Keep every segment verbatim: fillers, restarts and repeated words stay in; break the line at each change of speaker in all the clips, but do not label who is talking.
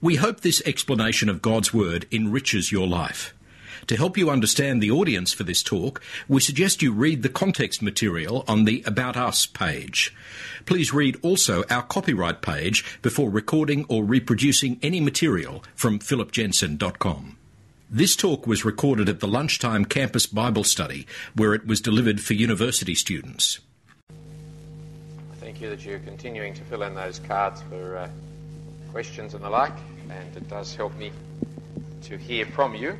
We hope this explanation of God's Word enriches your life. To help you understand the audience for this talk, we suggest you read the context material on the About Us page. Please read also our copyright page before recording or reproducing any material from philip jensen dot com. This talk was recorded at the Lunchtime Campus Bible Study, where it was delivered for university students.
Thank you that you're continuing to fill in those cards for uh, questions and the like, and it does help me to hear from you.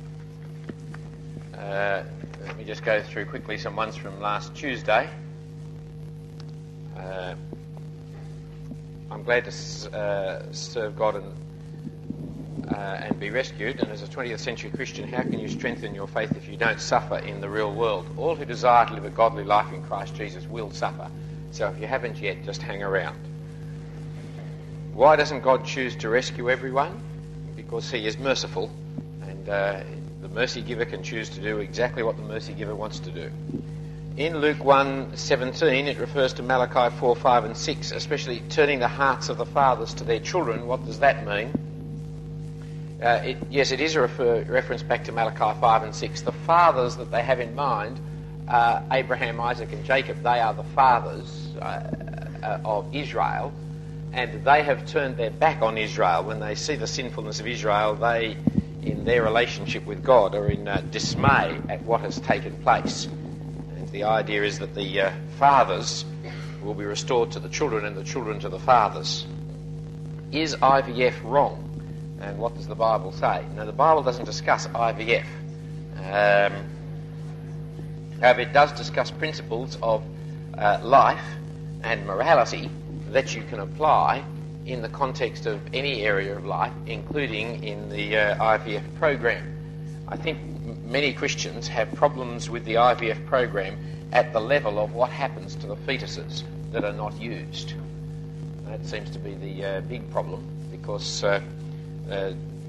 Uh, let me just go through quickly some ones from last Tuesday. Uh, I'm glad to uh, serve God and, uh, and be rescued, and as a twentieth century Christian, how can you strengthen your faith if you don't suffer in the real world? All who desire to live a godly life in Christ Jesus will suffer, so if you haven't yet, just hang around. Why doesn't God choose to rescue everyone? Because he is merciful, and uh, the mercy giver can choose to do exactly what the mercy giver wants to do. In Luke one seventeen, it refers to Malachi four, five and six, especially turning the hearts of the fathers to their children. What does that mean? Uh, it, yes, it is a refer, reference back to Malachi five and six. The fathers that they have in mind are Abraham, Isaac and Jacob. They are the fathers uh, uh, of Israel. And they have turned their back on Israel. When they see the sinfulness of Israel, they, in their relationship with God, are in uh, dismay at what has taken place. And the idea is that the uh, fathers will be restored to the children and the children to the fathers. Is I V F wrong? And what does the Bible say? Now, the Bible doesn't discuss I V F. Um, however, it does discuss principles of uh, life and morality that you can apply in the context of any area of life, including in the uh, I V F program. I think m- many Christians have problems with the I V F program at the level of what happens to the fetuses that are not used. That seems to be the uh, big problem, because uh, uh,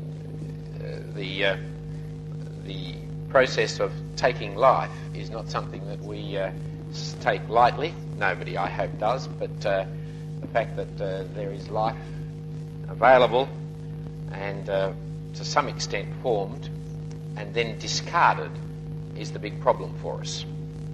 the uh, the process of taking life is not something that we uh, take lightly. Nobody, I hope, does, but uh, the fact that uh, there is life available and uh, to some extent formed and then discarded is the big problem for us.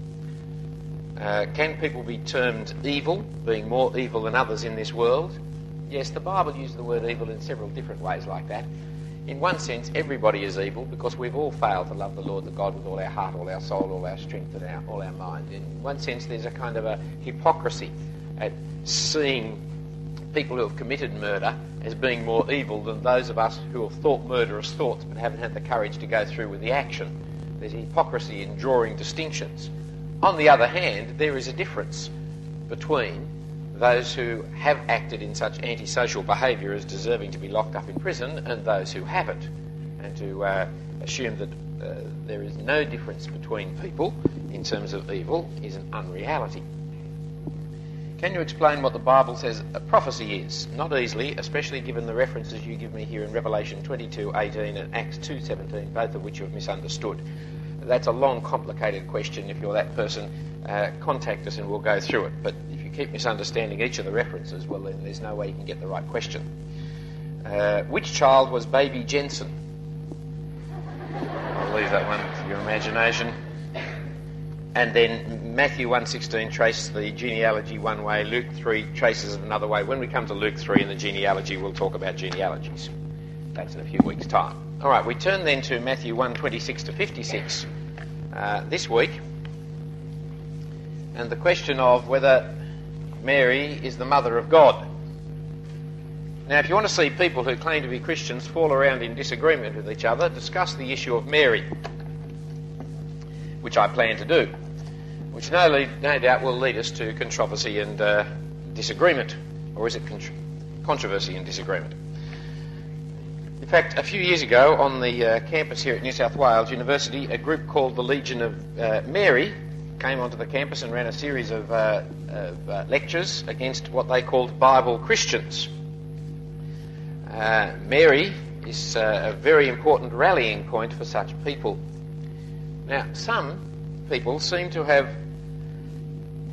Uh, can people be termed evil, being more evil than others in this world? Yes, the Bible uses the word evil in several different ways like that. In one sense, everybody is evil because we've all failed to love the Lord, the God, with all our heart, all our soul, all our strength, and our, all our mind. In one sense, there's a kind of a hypocrisy at seeing people who have committed murder as being more evil than those of us who have thought murderous thoughts but haven't had the courage to go through with the action. There's a hypocrisy in drawing distinctions. On the other hand, there is a difference between those who have acted in such antisocial behaviour as deserving to be locked up in prison and those who haven't. And to uh, assume that uh, there is no difference between people in terms of evil is an unreality. Can you explain what the Bible says a prophecy is? Not easily, especially given the references you give me here in Revelation twenty-two eighteen and Acts two seventeen, both of which you have misunderstood. That's a long, complicated question. If you're that person, uh, contact us and we'll go through it. But if you keep misunderstanding each of the references, well, then there's no way you can get the right question. Uh, which child was baby Jensen? I'll leave that one to your imagination. And then Matthew one sixteen traces the genealogy one way, Luke three traces it another way. When we come to Luke three and the genealogy, we'll talk about genealogies. That's in a few weeks' time. All right, we turn then to Matthew one twenty-six to fifty-six uh, this week, and the question of whether Mary is the mother of God. Now, if you want to see people who claim to be Christians fall around in disagreement with each other, discuss the issue of Mary, which I plan to do, which no, lead, no doubt will lead us to controversy and uh, disagreement. Or is it contr- controversy and disagreement? In fact, a few years ago on the uh, campus here at New South Wales University, a group called the Legion of uh, Mary came onto the campus and ran a series of, uh, of uh, lectures against what they called Bible Christians. Uh, Mary is uh, a very important rallying point for such people. Now, some people seem to have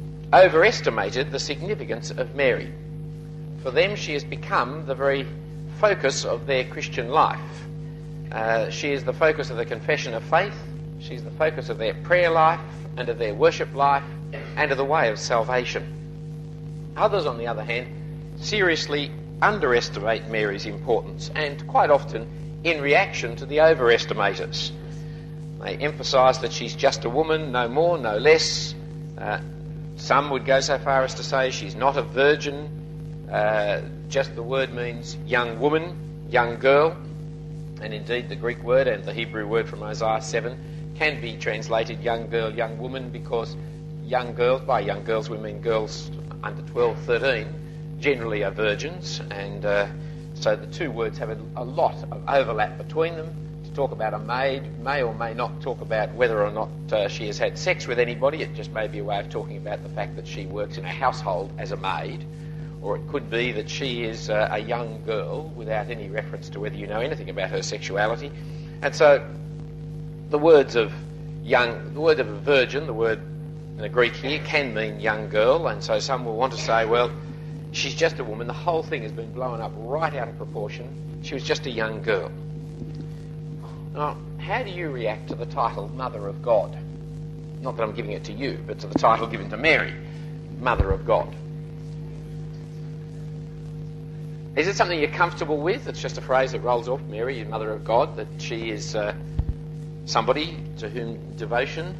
overestimated the significance of Mary. For them, she has become the very focus of their Christian life. Uh, she is the focus of the confession of faith. She's the focus of their prayer life and of their worship life and of the way of salvation. Others, on the other hand, seriously underestimate Mary's importance, and quite often in reaction to the overestimators. They emphasise that she's just a woman, no more, no less. Uh, some would go so far as to say she's not a virgin. Uh, just the word means young woman, young girl. And indeed the Greek word and the Hebrew word from Isaiah seven can be translated young girl, young woman, because young girls, by young girls we mean girls under twelve, thirteen, generally are virgins, and uh, so the two words have a, a lot of overlap between them. To talk about a maid may or may not talk about whether or not uh, she has had sex with anybody. It just may be a way of talking about the fact that she works in a household as a maid, or it could be that she is uh, a young girl without any reference to whether you know anything about her sexuality. And so the words of young, the word of a virgin, the word in the Greek here, can mean young girl, and so some will want to say, well, she's just a woman. The whole thing has been blown up right out of proportion. She was just a young girl. Now, how do you react to the title Mother of God? Not that I'm giving it to you, but to the title given to Mary, Mother of God. Is it something you're comfortable with? It's just a phrase that rolls off, Mary, Mother of God, that she is uh, somebody to whom devotion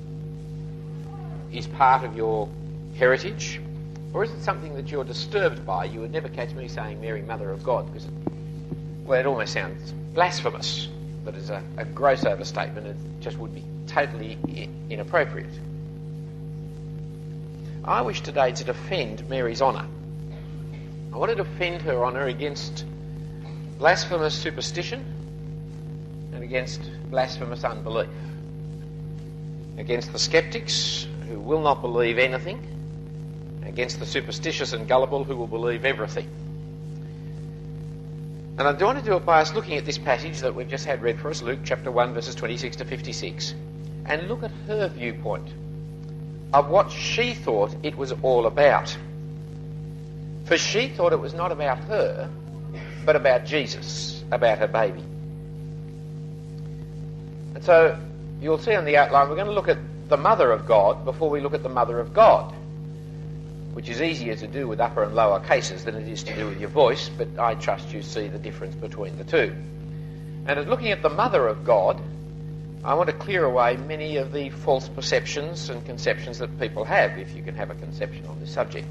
is part of your heritage? Or is it something that you're disturbed by? You would never catch me saying Mary, Mother of God, because, it, well, it almost sounds blasphemous. That is a, a gross overstatement. It just would be totally I- inappropriate. I wish today to defend Mary's honour. I want to defend her honour against blasphemous superstition and against blasphemous unbelief. Against the sceptics who will not believe anything, against the superstitious and gullible who will believe everything. And I want to do it by us looking at this passage that we've just had read for us, Luke chapter one, verses twenty-six to fifty-six, and look at her viewpoint of what she thought it was all about. For she thought it was not about her, but about Jesus, about her baby. And so you'll see on the outline we're going to look at the Mother of God before we look at the Mother of God, which is easier to do with upper and lower cases than it is to do with your voice, but I trust you see the difference between the two. And as looking at the Mother of God, I want to clear away many of the false perceptions and conceptions that people have, if you can have a conception on this subject.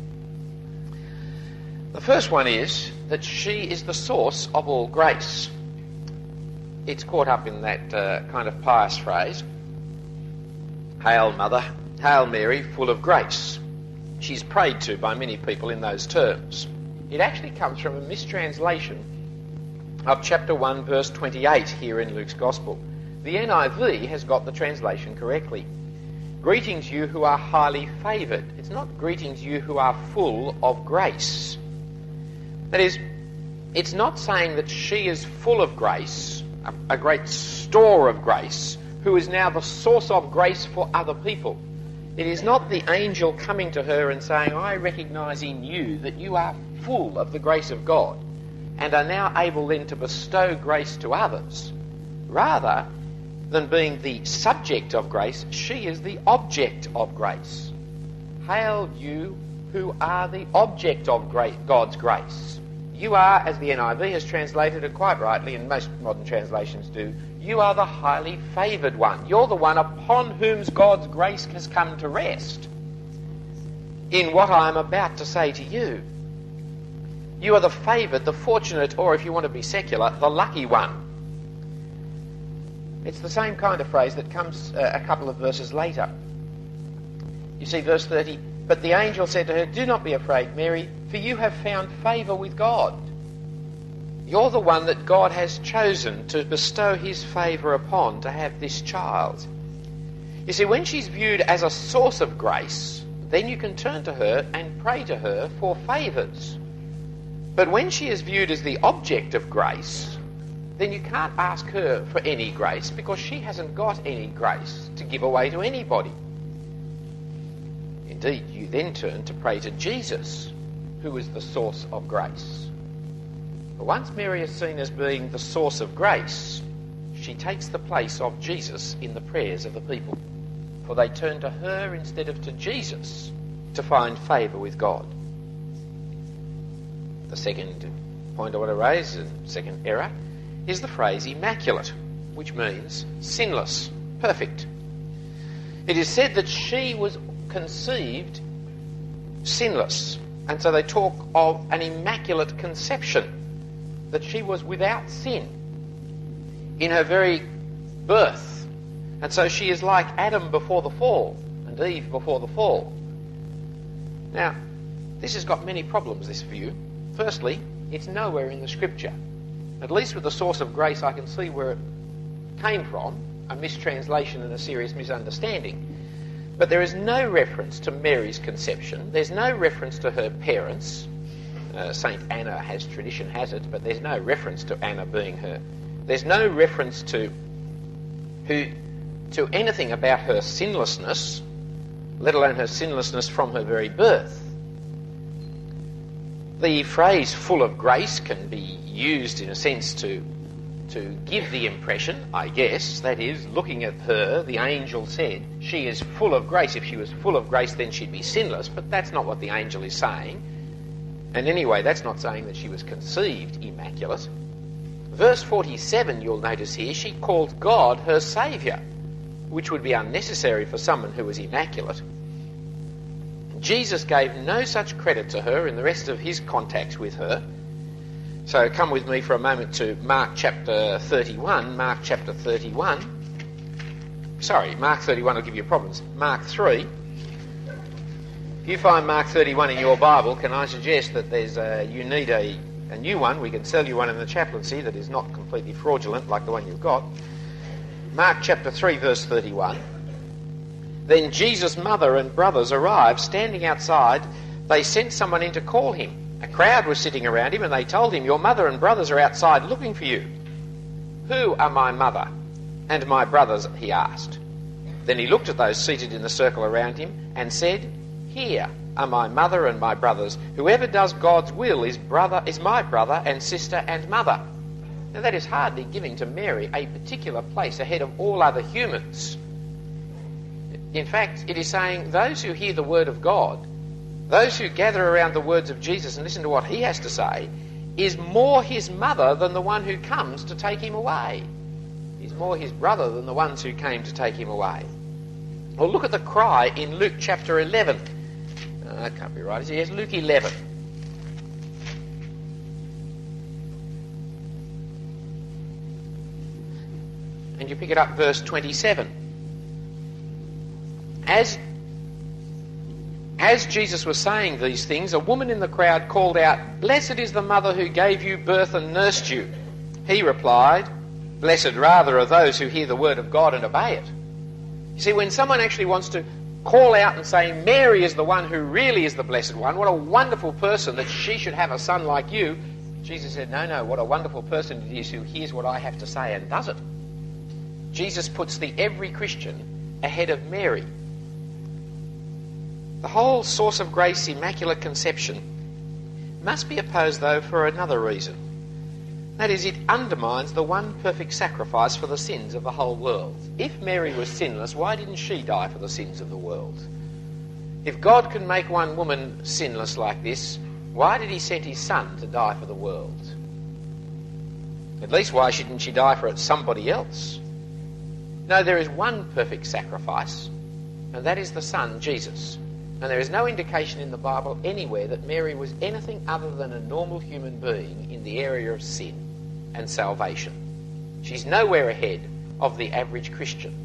The first one is that she is the source of all grace. It's caught up in that uh, kind of pious phrase, Hail Mother, Hail Mary, full of grace. She's prayed to by many people in those terms. It actually comes from a mistranslation of chapter one, verse twenty-eight here in Luke's Gospel. The N I V has got the translation correctly. Greetings you who are highly favoured. It's not greetings you who are full of grace. That is, it's not saying that she is full of grace, a, a great store of grace, who is now the source of grace for other people. It is not the angel coming to her and saying, I recognise in you that you are full of the grace of God and are now able then to bestow grace to others. Rather than being the subject of grace, she is the object of grace. Hail you who are the object of God's grace. You are, as the N I V has translated it quite rightly, and most modern translations do, you are the highly favoured one. You're the one upon whom God's grace has come to rest in what I am about to say to you. You are the favoured, the fortunate, or if you want to be secular, the lucky one. It's the same kind of phrase that comes uh, a couple of verses later. You see, verse thirty, but the angel said to her, do not be afraid, Mary, for you have found favour with God. You're the one that God has chosen to bestow his favour upon to have this child. You see, when she's viewed as a source of grace, then you can turn to her and pray to her for favours. But when she is viewed as the object of grace, then you can't ask her for any grace because she hasn't got any grace to give away to anybody. Indeed, you then turn to pray to Jesus, who is the source of grace. But once Mary is seen as being the source of grace, she takes the place of Jesus in the prayers of the people. For they turn to her instead of to Jesus to find favour with God. The second point I want to raise, the second error, is the phrase immaculate, which means sinless, perfect. It is said that she was conceived sinless, and so they talk of an immaculate conception, that she was without sin in her very birth. And so she is like Adam before the fall and Eve before the fall. Now, this has got many problems, this view. Firstly, it's nowhere in the Scripture. At least with the source of grace, I can see where it came from, a mistranslation and a serious misunderstanding. But there is no reference to Mary's conception. There's no reference to her parents. Uh, Saint Anna has tradition has it, but there's no reference to Anna being her. There's no reference to who to anything about her sinlessness, let alone her sinlessness from her very birth. The phrase full of grace can be used in a sense to to give the impression, I guess, that is, looking at her, the angel said, she is full of grace. If she was full of grace, then she'd be sinless, but that's not what the angel is saying. And anyway, that's not saying that she was conceived immaculate. Verse forty-seven, you'll notice here, she called God her Saviour, which would be unnecessary for someone who was immaculate. Jesus gave no such credit to her in the rest of his contacts with her. So come with me for a moment to Mark chapter thirty-one. Mark chapter thirty-one. Sorry, Mark thirty-one will give you problems. Mark three. If you find Mark thirty-one in your Bible, can I suggest that there's a, you need a, a new one? We can sell you one in the chaplaincy that is not completely fraudulent like the one you've got. Mark chapter three, verse thirty-one. Then Jesus' mother and brothers arrived. Standing outside, they sent someone in to call him. A crowd was sitting around him, and they told him, your mother and brothers are outside looking for you. Who are my mother and my brothers? He asked. Then he looked at those seated in the circle around him and said, here are my mother and my brothers. Whoever does God's will is brother is my brother and sister and mother. Now that is hardly giving to Mary a particular place ahead of all other humans. In fact, it is saying those who hear the word of God, those who gather around the words of Jesus and listen to what he has to say, is more his mother than the one who comes to take him away. Is more his brother than the ones who came to take him away. Well, look at the cry in Luke chapter eleven. Oh, that can't be right, is it? Yes, Luke eleven. And you pick it up verse twenty-seven. As As Jesus was saying these things, a woman in the crowd called out, blessed is the mother who gave you birth and nursed you. He replied, blessed rather are those who hear the word of God and obey it. You see, when someone actually wants to call out and say, Mary is the one who really is the blessed one, what a wonderful person that she should have a son like you, Jesus said, no, no, what a wonderful person it is who hears what I have to say and does it. Jesus puts the every Christian ahead of Mary. The whole source of grace, immaculate conception, must be opposed, though, for another reason. That is, it undermines the one perfect sacrifice for the sins of the whole world. If Mary was sinless, why didn't she die for the sins of the world? If God can make one woman sinless like this, why did he send his son to die for the world? At least why shouldn't she die for somebody else? No, there is one perfect sacrifice, and that is the Son, Jesus. And there is no indication in the Bible anywhere that Mary was anything other than a normal human being in the area of sin and salvation. She's nowhere ahead of the average Christian.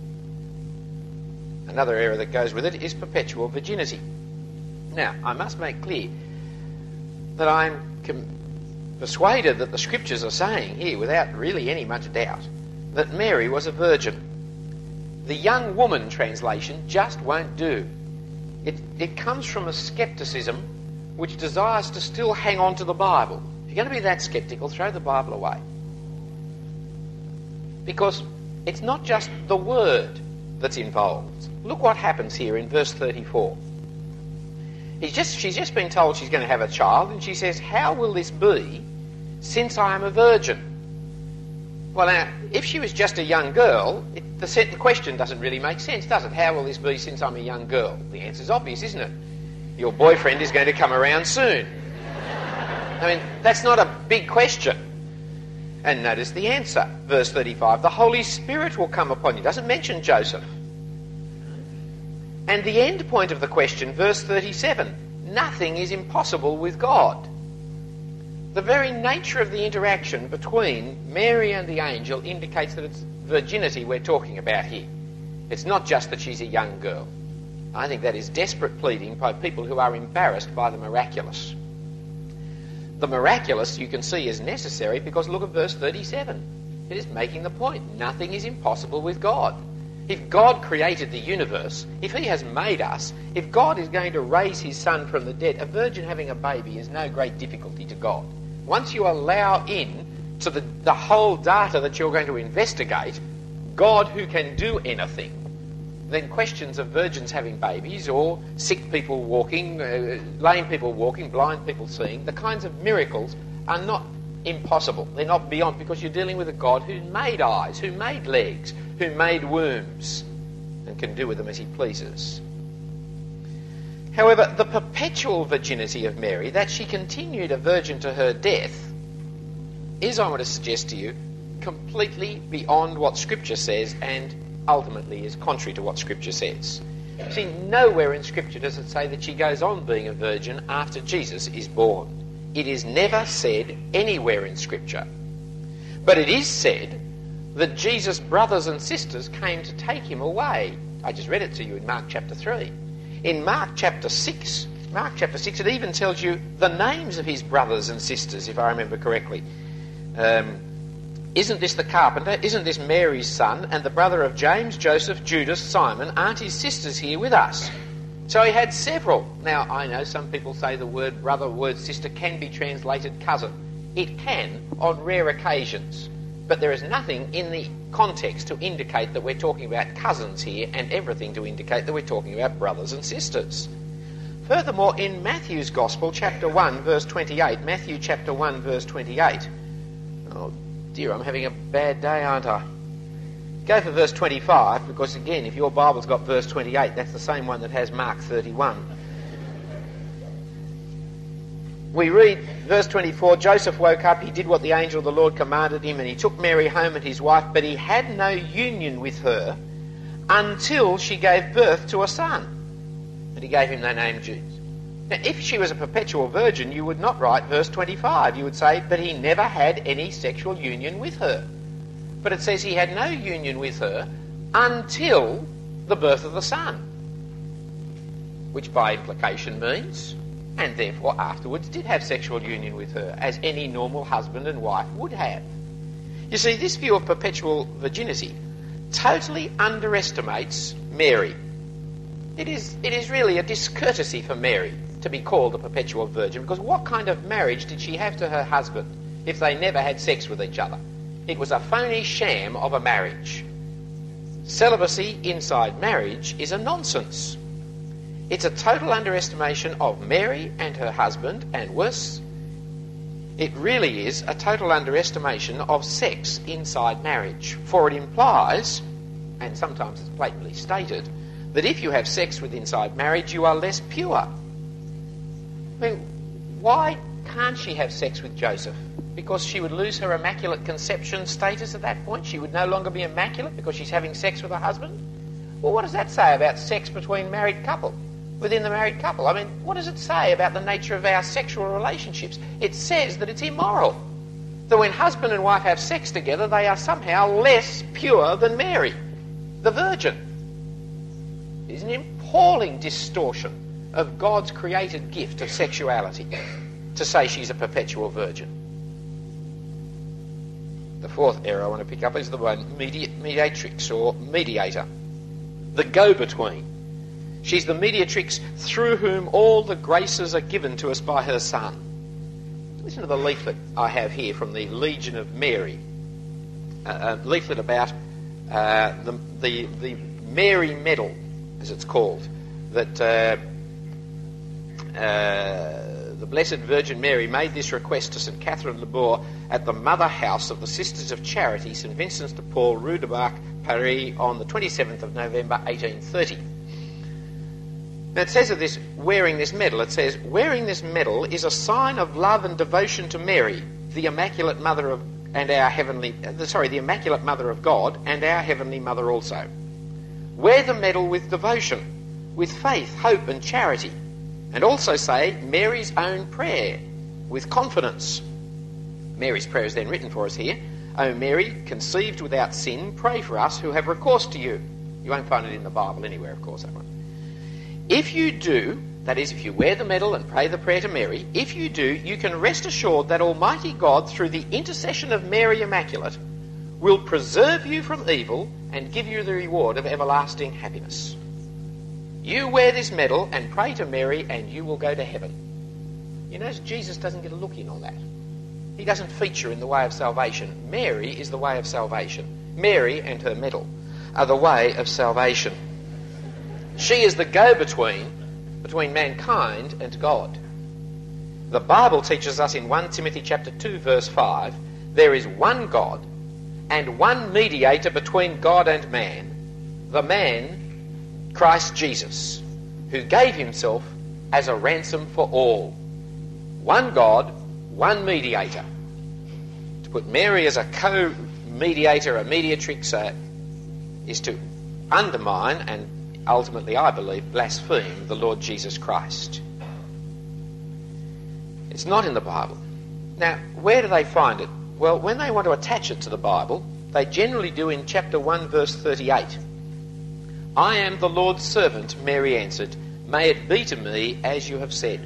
Another error that goes with it is perpetual virginity. Now, I must make clear that I'm com- persuaded that the Scriptures are saying here, without really any much doubt, that Mary was a virgin. The young woman translation just won't do. It, it comes from a scepticism which desires to still hang on to the Bible. If you're going to be that sceptical, throw the Bible away. Because it's not just the word that's involved. Look what happens here in verse thirty-four. He's just, she's just been told she's going to have a child, and she says, how will this be since I am a virgin. Well, now, if she was just a young girl, it, the, the question doesn't really make sense, does it? How will this be since I'm a young girl? The answer's obvious, isn't it? Your boyfriend is going to come around soon. I mean, that's not a big question. And notice the answer, verse thirty-five. The Holy Spirit will come upon you. Doesn't mention Joseph. And the end point of the question, verse thirty-seven. Nothing is impossible with God. The very nature of the interaction between Mary and the angel indicates that it's virginity we're talking about here. It's not just that she's a young girl. I think that is desperate pleading by people who are embarrassed by the miraculous. The miraculous, you can see, is necessary because look at verse thirty-seven. It is making the point. Nothing is impossible with God. If God created the universe, if he has made us, if God is going to raise his son from the dead, a virgin having a baby is no great difficulty to God. Once you allow in to the, the whole data that you're going to investigate, God who can do anything, then questions of virgins having babies or sick people walking, uh, lame people walking, blind people seeing, the kinds of miracles are not impossible. They're not beyond, because you're dealing with a God who made eyes, who made legs, who made wombs, and can do with them as he pleases. However, the perpetual virginity of Mary, that she continued a virgin to her death, is, I want to suggest to you, completely beyond what Scripture says and ultimately is contrary to what Scripture says. See, nowhere in Scripture does it say that she goes on being a virgin after Jesus is born. It is never said anywhere in Scripture. But it is said that Jesus' brothers and sisters came to take him away. I just read it to you in Mark chapter three. In Mark chapter six, Mark chapter six, it even tells you the names of his brothers and sisters, if I remember correctly. Um, isn't this the carpenter? Isn't this Mary's son and the brother of James, Joseph, Judas, Simon? Aren't his sisters here with us? So he had several. Now, I know some people say the word brother, word sister can be translated cousin. It can on rare occasions. But there is nothing in the context to indicate that we're talking about cousins here, and everything to indicate that we're talking about brothers and sisters. Furthermore, in Matthew's Gospel, chapter one, verse twenty-eight, Matthew chapter one, verse twenty-eight. Oh dear, I'm having a bad day, aren't I? Go for verse twenty-five, because again, if your Bible's got verse twenty-eight, that's the same one that has Mark thirty-one. We read, verse twenty-four, Joseph woke up, he did what the angel of the Lord commanded him, and he took Mary home and his wife, but he had no union with her until she gave birth to a son. And he gave him the name Jesus. Now, if she was a perpetual virgin, you would not write verse twenty-five. You would say, but he never had any sexual union with her. But it says he had no union with her until the birth of the son, which by implication means, and therefore afterwards did have sexual union with her, as any normal husband and wife would have. You see, this view of perpetual virginity totally underestimates Mary. It is, it is really a discourtesy for Mary to be called a perpetual virgin, because what kind of marriage did she have to her husband if they never had sex with each other? It was a phony sham of a marriage. Celibacy inside marriage is a nonsense. It's a total underestimation of Mary and her husband, and worse, it really is a total underestimation of sex inside marriage. For it implies, and sometimes it's blatantly stated, that if you have sex with inside marriage, you are less pure. I mean, why can't she have sex with Joseph? Because she would lose her immaculate conception status at that point? She would no longer be immaculate because she's having sex with her husband? Well, what does that say about sex between married couple? Within the married couple? I mean, what does it say about the nature of our sexual relationships? It says that it's immoral. That when husband and wife have sex together, they are somehow less pure than Mary, the virgin. It is an appalling distortion of God's created gift of sexuality to say she's a perpetual virgin. The fourth error I want to pick up is the one medi- mediatrix or mediator, the go-between. She's the mediatrix through whom all the graces are given to us by her Son. Listen to the leaflet I have here from the Legion of Mary. Uh, a leaflet about uh, the, the, the Mary Medal, as it's called, that uh, uh, the Blessed Virgin Mary made this request to St Catherine Labour at the Mother House of the Sisters of Charity, St Vincent de Paul, Rue de Bac, Paris, on the twenty-seventh of November eighteen thirty. Now it says of this, wearing this medal, it says, wearing this medal is a sign of love and devotion to Mary, the Immaculate Mother of and our Heavenly, uh, sorry, the Immaculate Mother of God and our Heavenly Mother also. Wear the medal with devotion, with faith, hope and charity, and also say Mary's own prayer with confidence. Mary's prayer is then written for us here. O Mary, conceived without sin, pray for us who have recourse to you. You won't find it in the Bible anywhere, of course, that one. If you do, that is, if you wear the medal and pray the prayer to Mary, if you do, you can rest assured that Almighty God, through the intercession of Mary Immaculate, will preserve you from evil and give you the reward of everlasting happiness. You wear this medal and pray to Mary and you will go to heaven. You notice Jesus doesn't get a look in on that. He doesn't feature in the way of salvation. Mary is the way of salvation. Mary and her medal are the way of salvation. She is the go-between between mankind and God. The Bible teaches us in First Timothy chapter two verse five, there is one God and one mediator between God and man, the man Christ Jesus, who gave himself as a ransom for all. One God, one mediator. To put Mary as a co-mediator, a mediatrix, uh, is to undermine and ultimately, I believe, blaspheme the Lord Jesus Christ. It's not in the Bible. Now, where do they find it? Well, when they want to attach it to the Bible, they generally do in chapter one, verse thirty-eight. I am the Lord's servant, Mary answered. May it be to me as you have said.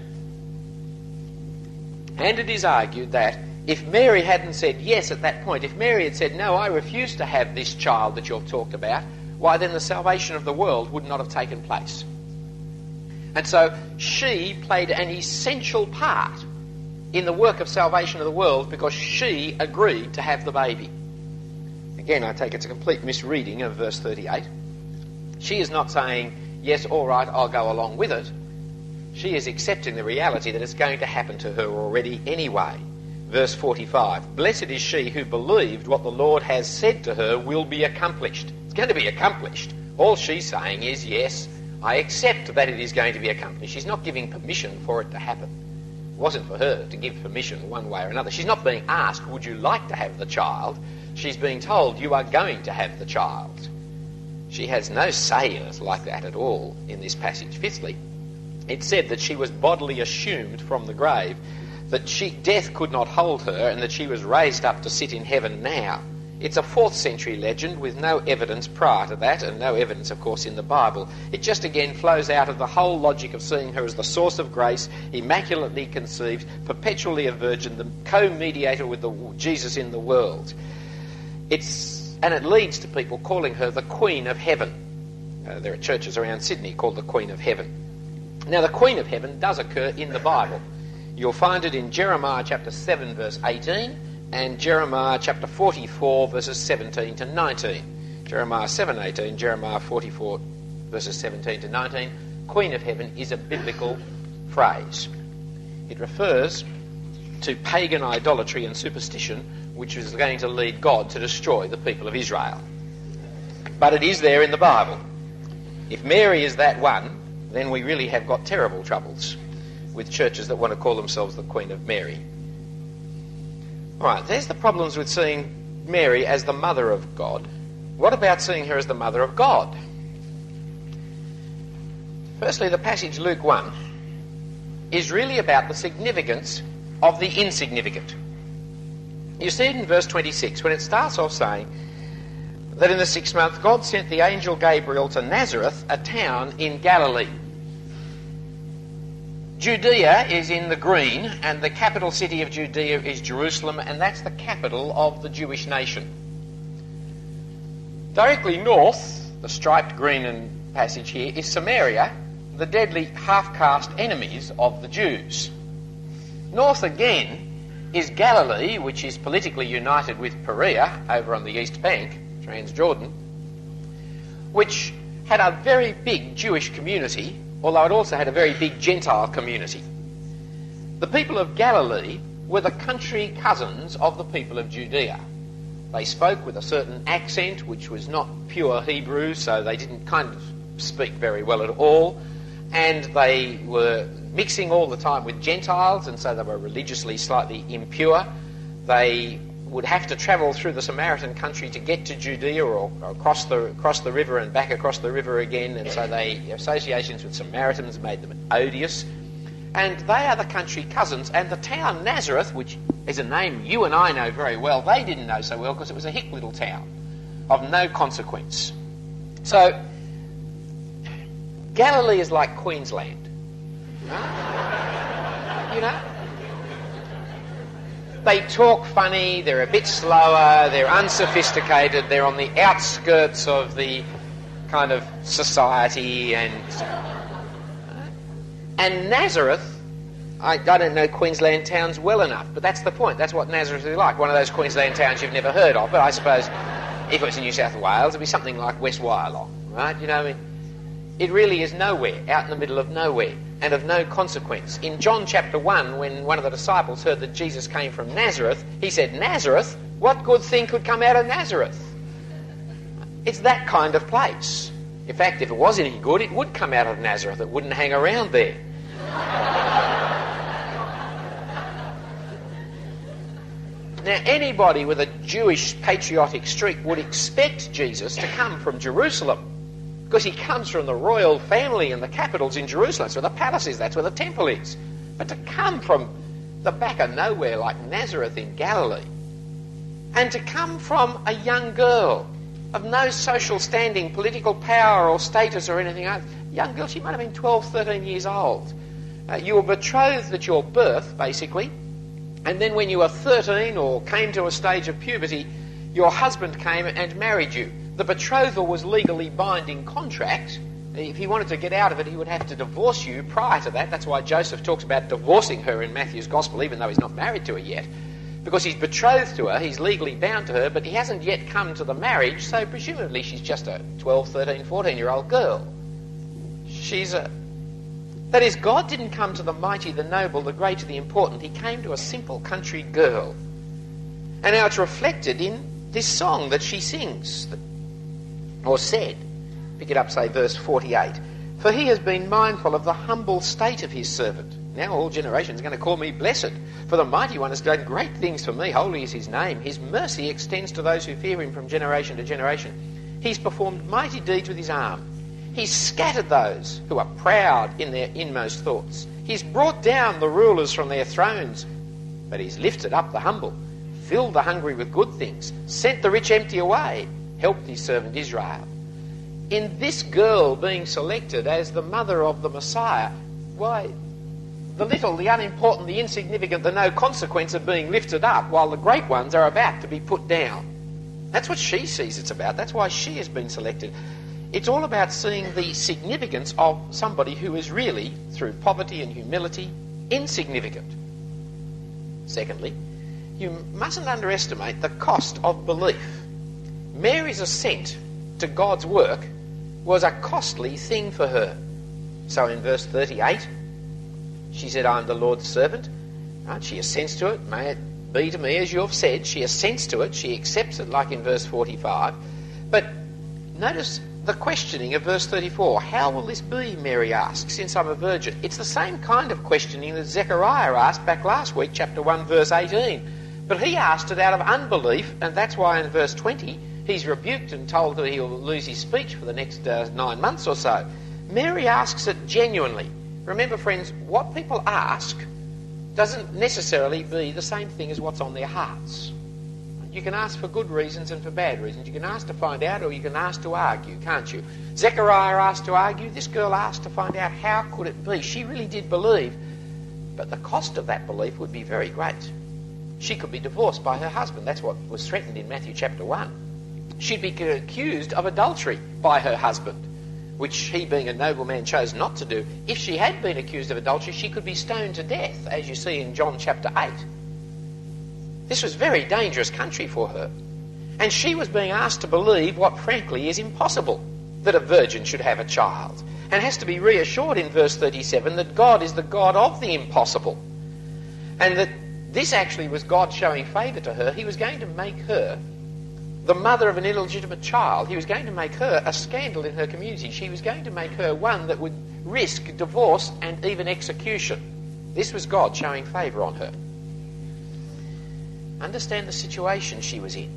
And it is argued that if Mary hadn't said yes at that point, if Mary had said, no, I refuse to have this child that you've talked about, why then the salvation of the world would not have taken place. And so she played an essential part in the work of salvation of the world because she agreed to have the baby. Again, I take it's a complete misreading of verse thirty-eight. She is not saying, yes, all right, I'll go along with it. She is accepting the reality that it's going to happen to her already anyway. Verse forty-five, blessed is she who believed what the Lord has said to her will be accomplished. It's going to be accomplished. All she's saying is, yes, I accept that it is going to be accomplished. She's not giving permission for it to happen. It wasn't for her to give permission one way or another. She's not being asked, would you like to have the child? She's being told, you are going to have the child. She has no say in it like that at all in this passage. Fifthly, it said that she was bodily assumed from the grave, that she, death could not hold her, and that she was raised up to sit in heaven now. It's a fourth century legend with no evidence prior to that, and no evidence, of course, in the Bible. It just again flows out of the whole logic of seeing her as the source of grace, immaculately conceived, perpetually a virgin, the co-mediator with the, Jesus in the world. It's, and it leads to people calling her the Queen of Heaven. Uh, there are churches around Sydney called the Queen of Heaven. Now, the Queen of Heaven does occur in the Bible. You'll find it in Jeremiah chapter seven, verse eighteen, and Jeremiah chapter forty-four, verses seventeen to nineteen. Jeremiah seven eighteen, Jeremiah forty-four, verses seventeen to nineteen. Queen of Heaven is a biblical phrase. It refers to pagan idolatry and superstition, which is going to lead God to destroy the people of Israel. But it is there in the Bible. If Mary is that one, then we really have got terrible troubles with churches that want to call themselves the Queen of Mary. All right, there's the problems with seeing Mary as the mother of God. What about seeing her as the mother of God? Firstly, the passage Luke one is really about the significance of the insignificant. You see it in verse twenty-six when it starts off saying that in the sixth month God sent the angel Gabriel to Nazareth, a town in Galilee. Judea is in the green, and the capital city of Judea is Jerusalem, and that's the capital of the Jewish nation. Directly north, the striped green and passage here, is Samaria, the deadly half-caste enemies of the Jews. North again is Galilee, which is politically united with Perea over on the east bank, Transjordan, which had a very big Jewish community, although it also had a very big Gentile community. The people of Galilee were the country cousins of the people of Judea. They spoke with a certain accent which was not pure Hebrew, so they didn't kind of speak very well at all. And they were mixing all the time with Gentiles, and so they were religiously slightly impure. They would have to travel through the Samaritan country to get to Judea, or, or across the across the river and back across the river again, and so they associations with Samaritans made them odious. And they are the country cousins, and the town Nazareth, which is a name you and I know very well, they didn't know so well because it was a hick little town of no consequence. So Galilee is like Queensland. Right? You know? They talk funny, they're a bit slower, they're unsophisticated, they're on the outskirts of the kind of society, and and Nazareth, I, I don't know Queensland towns well enough, but that's the point. That's what Nazareth is like, one of those Queensland towns you've never heard of, but I suppose if it was in New South Wales, it'd be something like West Wyalong, right? You know, I mean, it really is nowhere, out in the middle of nowhere, and of no consequence. In John chapter one, when one of the disciples heard that Jesus came from Nazareth, he said, "Nazareth? What good thing could come out of Nazareth?" It's that kind of place. In fact, if it was any good, it would come out of Nazareth. It wouldn't hang around there. Now, anybody with a Jewish patriotic streak would expect Jesus to come from Jerusalem, because he comes from the royal family, and the capital's in Jerusalem. That's where the palace is, that's where the temple is. But to come from the back of nowhere like Nazareth in Galilee, and to come from a young girl of no social standing, political power or status or anything else, young girl, she might have been twelve, thirteen years old. Uh, you were betrothed at your birth, basically, and then when you were thirteen or came to a stage of puberty, your husband came and married you. The betrothal was legally binding contract. If he wanted to get out of it, he would have to divorce you prior to that. That's why Joseph talks about divorcing her in Matthew's Gospel, even though he's not married to her yet. Because he's betrothed to her, he's legally bound to her, but he hasn't yet come to the marriage, so presumably she's just a twelve, thirteen, fourteen-year-old girl. She's a... That is, God didn't come to the mighty, the noble, the great, the important. He came to a simple country girl. And now it's reflected in this song that she sings, that, or said. Pick it up, say, verse forty-eight. "For he has been mindful of the humble state of his servant. Now all generations are going to call me blessed. For the Mighty One has done great things for me. Holy is his name. His mercy extends to those who fear him from generation to generation. He's performed mighty deeds with his arm. He's scattered those who are proud in their inmost thoughts. He's brought down the rulers from their thrones. But he's lifted up the humble, filled the hungry with good things, sent the rich empty away, helped his servant Israel." In this girl being selected as the mother of the Messiah, why, the little, the unimportant, the insignificant, the no consequence are being lifted up, while the great ones are about to be put down. That's what she sees it's about. That's why she has been selected. It's all about seeing the significance of somebody who is really, through poverty and humility, insignificant. Secondly, you mustn't underestimate the cost of belief. Mary's assent to God's work was a costly thing for her. So in verse thirty-eight, she said, "I am the Lord's servant." Right? She assents to it. "May it be to me as you have said." She assents to it. She accepts it, like in verse forty-five. But notice the questioning of verse thirty-four. "How will this be?" Mary asked, "since I'm a virgin." It's the same kind of questioning that Zechariah asked back last week, chapter one, verse eighteen. But he asked it out of unbelief, and that's why in verse twenty he's rebuked and told that he'll lose his speech for the next uh, nine months or so. Mary asks it genuinely. Remember, friends, what people ask doesn't necessarily be the same thing as what's on their hearts. You can ask for good reasons and for bad reasons. You can ask to find out, or you can ask to argue, can't you? Zechariah asked to argue. This girl asked to find out, how could it be? She really did believe, but the cost of that belief would be very great. She could be divorced by her husband. That's what was threatened in Matthew chapter one. She'd be accused of adultery by her husband, which he, being a noble man, chose not to do. If she had been accused of adultery, she could be stoned to death, as you see in John chapter eight. This was very dangerous country for her. And she was being asked to believe what frankly is impossible, that a virgin should have a child, and has to be reassured in verse thirty-seven that God is the God of the impossible. And that this actually was God showing favour to her. He was going to make her the mother of an illegitimate child. He was going to make her a scandal in her community. She was going to make her one that would risk divorce and even execution. This was God showing favour on her. Understand the situation she was in.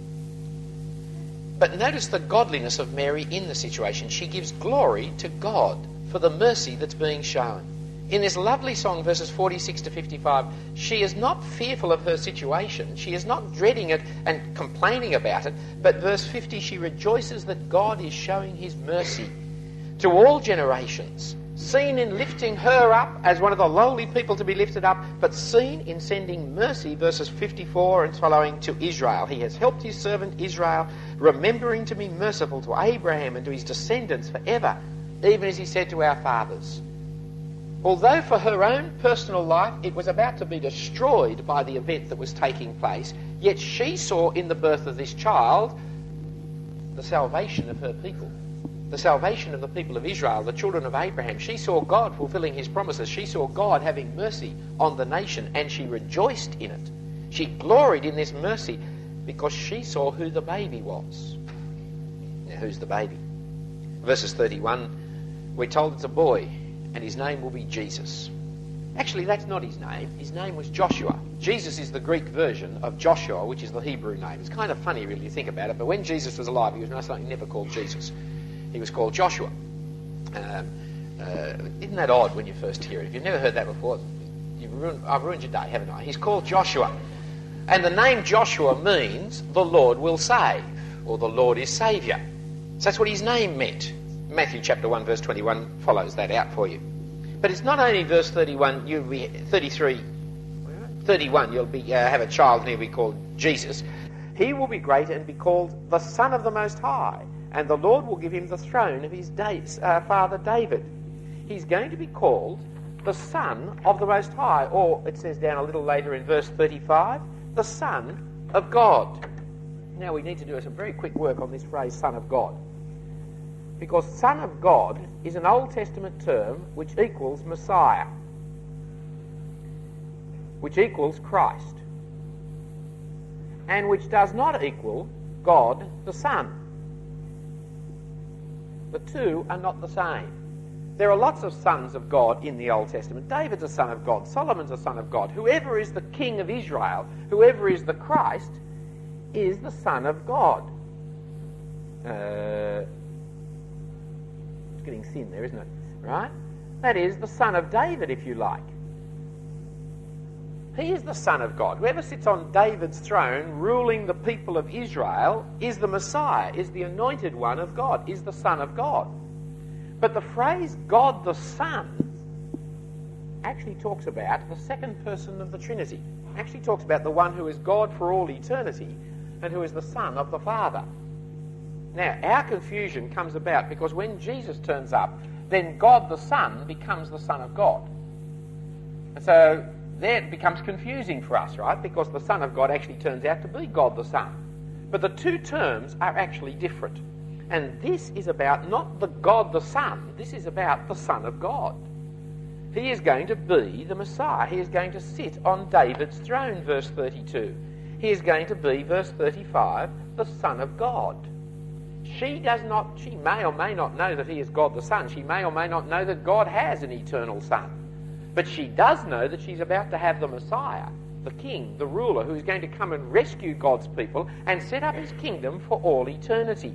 But notice the godliness of Mary in the situation. She gives glory to God for the mercy that's being shown. In this lovely song, verses forty-six to fifty-five, she is not fearful of her situation. She is not dreading it and complaining about it. But verse fifty, she rejoices that God is showing his mercy to all generations, seen in lifting her up as one of the lowly people to be lifted up, but seen in sending mercy, verses fifty-four and following, to Israel. He has helped his servant Israel, remembering to be merciful to Abraham and to his descendants forever, even as he said to our fathers. Although for her own personal life it was about to be destroyed by the event that was taking place, yet she saw in the birth of this child the salvation of her people. The salvation of the people of Israel, the children of Abraham. She saw God fulfilling his promises. She saw God having mercy on the nation, and she rejoiced in it. She gloried in this mercy because she saw who the baby was. Now, who's the baby? Verses thirty-one, we're told it's a boy, and his name will be Jesus. Actually, that's not his name. His name was Joshua. Jesus is the Greek version of Joshua, which is the Hebrew name. It's kind of funny, really, to think about it, but when Jesus was alive, he was most likely never called Jesus. He was called Joshua. Um, uh, isn't that odd when you first hear it? If you've never heard that before, you've ruined, I've ruined your day, haven't I? He's called Joshua. And the name Joshua means the Lord will save, or the Lord is Saviour. So that's what his name meant. Matthew chapter one, verse twenty-one follows that out for you. But it's not only verse thirty-one, you'll be thirty-three, thirty-one, you'll be uh, have a child and he'll be called Jesus. He will be great and be called the Son of the Most High, and the Lord will give him the throne of his da- uh, father David. He's going to be called the Son of the Most High, or it says down a little later in verse thirty-five, the Son of God. Now we need to do some very quick work on this phrase, Son of God. Because Son of God is an Old Testament term which equals Messiah, which equals Christ, and which does not equal God the Son. The two are not the same. There are lots of sons of God in the Old Testament. David's a son of God. Solomon's a son of God. Whoever is the king of Israel, whoever is the Christ, is the Son of God. Uh... getting thin there, isn't it? Right? That is the son of David, if you like. He is the Son of God. Whoever sits on David's throne, ruling the people of Israel, is the Messiah, is the anointed one of God, is the Son of God. But the phrase God the Son actually talks about the second person of the Trinity. Actually talks about the one who is God for all eternity and who is the Son of the Father. Now, our confusion comes about because when Jesus turns up, then God the Son becomes the Son of God. And so there it becomes confusing for us, right? Because the Son of God actually turns out to be God the Son. But the two terms are actually different. And this is about not the God the Son, this is about the Son of God. He is going to be the Messiah. He is going to sit on David's throne, verse thirty-two. He is going to be, verse thirty-five, the Son of God. She does not, she may or may not know that he is God the Son. She may or may not know that God has an eternal Son. But she does know that she's about to have the Messiah, the King, the ruler, who is going to come and rescue God's people and set up his kingdom for all eternity.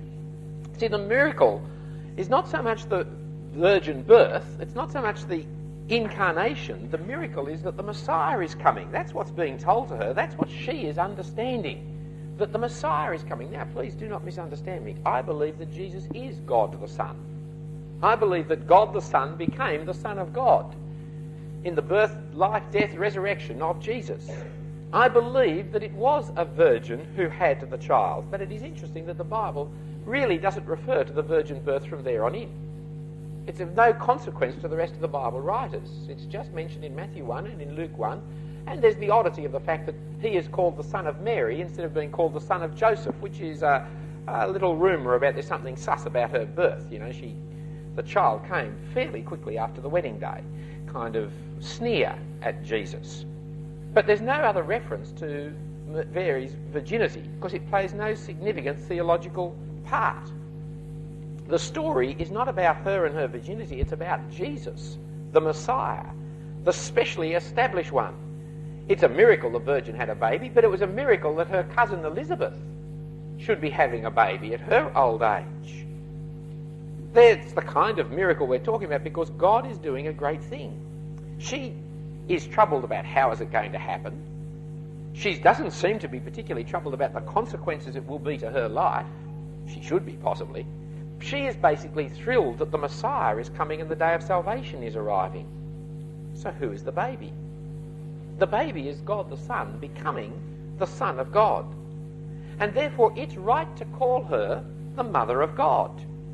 See, the miracle is not so much the virgin birth, it's not so much the incarnation. The miracle is that the Messiah is coming. That's what's being told to her. That's what she is understanding. That the Messiah is coming. Now, please do not misunderstand me. I believe that Jesus is God the Son. I believe that God the Son became the Son of God in the birth, life, death, resurrection of Jesus. I believe that it was a virgin who had the child, but it is interesting that the Bible really doesn't refer to the virgin birth from there on in. It's of no consequence to the rest of the Bible writers. It's just mentioned in Matthew one and in Luke one. And there's the oddity of the fact that he is called the son of Mary instead of being called the son of Joseph, which is a, a little rumour about there's something sus about her birth. You know, she, the child came fairly quickly after the wedding day. Kind of sneer at Jesus. But there's no other reference to Mary's virginity because it plays no significant theological part. The story is not about her and her virginity, it's about Jesus, the Messiah, the specially established one. It's a miracle the Virgin had a baby, but it was a miracle that her cousin Elizabeth should be having a baby at her old age. That's the kind of miracle we're talking about because God is doing a great thing. She is troubled about how is it going to happen. She doesn't seem to be particularly troubled about the consequences it will be to her life. She should be, possibly. She is basically thrilled that the Messiah is coming and the day of salvation is arriving. So who is the baby? The baby is God the Son becoming the Son of God. And therefore it's right to call her the Mother of God.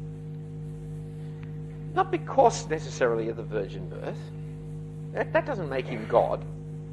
Not because necessarily of the virgin birth. That, that doesn't make him God.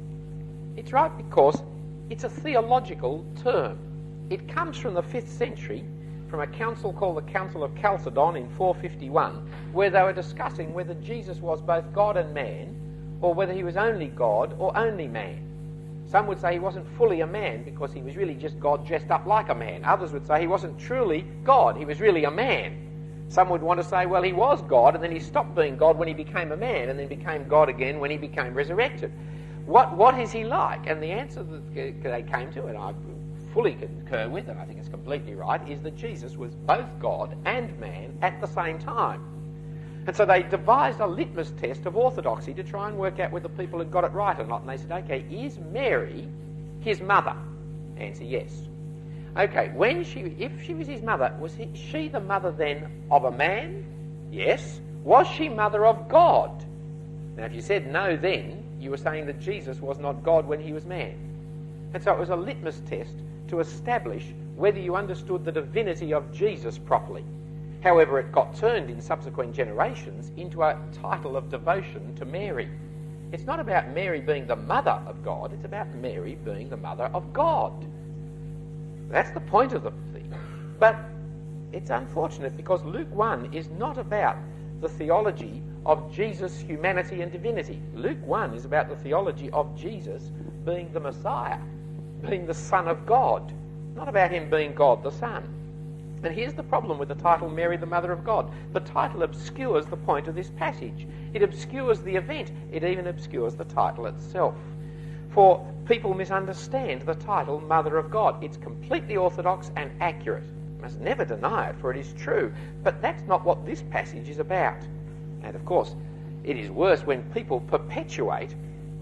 It's right because it's a theological term. It comes from the fifth century, from a council called the Council of Chalcedon in four fifty-one, where they were discussing whether Jesus was both God and man, or whether he was only God or only man. Some would say he wasn't fully a man because he was really just God dressed up like a man. Others would say he wasn't truly God, he was really a man. Some would want to say, well, he was God and then he stopped being God when he became a man and then became God again when he became resurrected. What What is he like? And the answer that they came to, and I fully concur with, and I think it's completely right, is that Jesus was both God and man at the same time. And so they devised a litmus test of orthodoxy to try and work out whether people had got it right or not. And they said, okay, is Mary his mother? Answer, yes. Okay, when she, if she was his mother, was he, she the mother then of a man? Yes. Was she mother of God? Now, if you said no then, you were saying that Jesus was not God when he was man. And so it was a litmus test to establish whether you understood the divinity of Jesus properly. However, it got turned in subsequent generations into a title of devotion to Mary. It's not about Mary being the mother of God, it's about Mary being the mother of God. That's the point of the thing. But it's unfortunate because Luke one is not about the theology of Jesus' humanity and divinity. Luke one is about the theology of Jesus being the Messiah, being the Son of God, not about him being God the Son. And here's the problem with the title Mary, the Mother of God. The title obscures the point of this passage. It obscures the event. It even obscures the title itself. For people misunderstand the title Mother of God. It's completely orthodox and accurate. You must never deny it, for it is true. But that's not what this passage is about. And of course, it is worse when people perpetuate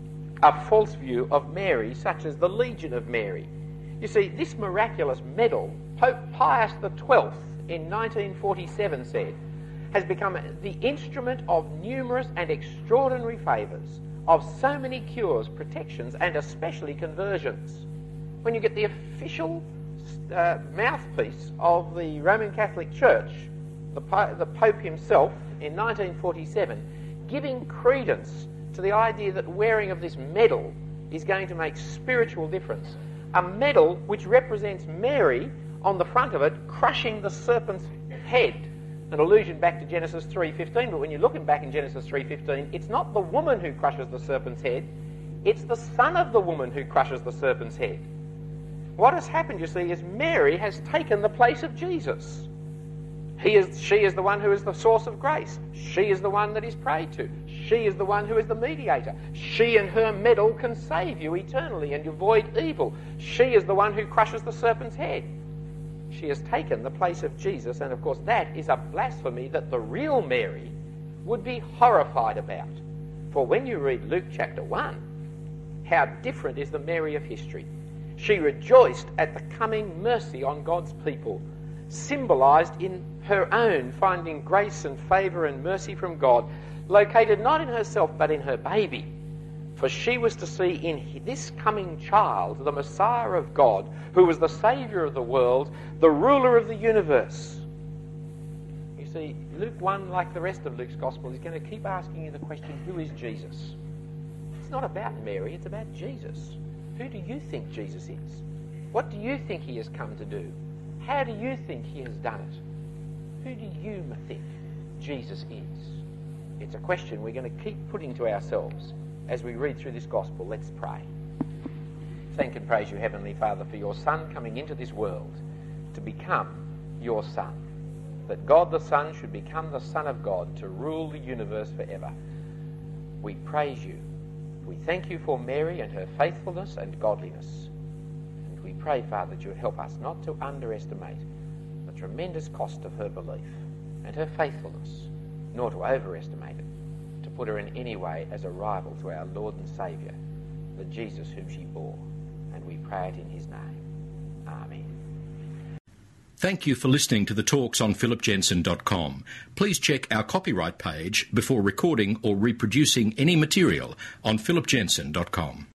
a false view of Mary, such as the Legion of Mary. You see, this miraculous medal, Pope Pius the twelfth in nineteen forty-seven said, has become the instrument of numerous and extraordinary favours, of so many cures, protections, and especially conversions. When you get the official uh, mouthpiece of the Roman Catholic Church, the, po- the Pope himself, in nineteen forty-seven, giving credence to the idea that wearing of this medal is going to make spiritual difference. A medal which represents Mary on the front of it crushing the serpent's head. An allusion back to Genesis three fifteen, but when you're looking back in Genesis three fifteen, it's not the woman who crushes the serpent's head, it's the son of the woman who crushes the serpent's head. What has happened, you see, is Mary has taken the place of Jesus. He is, she is the one who is the source of grace. She is the one that is prayed to. She is the one who is the mediator. She and her medal can save you eternally and avoid evil. She is the one who crushes the serpent's head. She has taken the place of Jesus, and of course that is a blasphemy that the real Mary would be horrified about. For when you read Luke chapter one, how different is the Mary of history. She rejoiced at the coming mercy on God's people, symbolised in her own finding grace and favour and mercy from God, located not in herself but in her baby. For she was to see in this coming child the Messiah of God, who was the Saviour of the world, the ruler of the universe. You see, Luke one, like the rest of Luke's Gospel, is going to keep asking you the question, who is Jesus? It's not about Mary, it's about Jesus. Who do you think Jesus is? What do you think he has come to do? How do you think he has done it? Who do you think Jesus is? It's a question we're going to keep putting to ourselves as we read through this gospel. Let's pray. Thank and praise you, Heavenly Father, for your Son coming into this world to become your Son, that God the Son should become the Son of God to rule the universe forever. We praise you. We thank you for Mary and her faithfulness and godliness. And we pray, Father, that you would help us not to underestimate the tremendous cost of her belief and her faithfulness, nor to overestimate it, to put her in any way as a rival to our Lord and Saviour, the Jesus whom she bore. And we pray it in his name. Amen.
Thank you for listening to the talks on philip jensen dot com. Please check our copyright page before recording or reproducing any material on philip jensen dot com.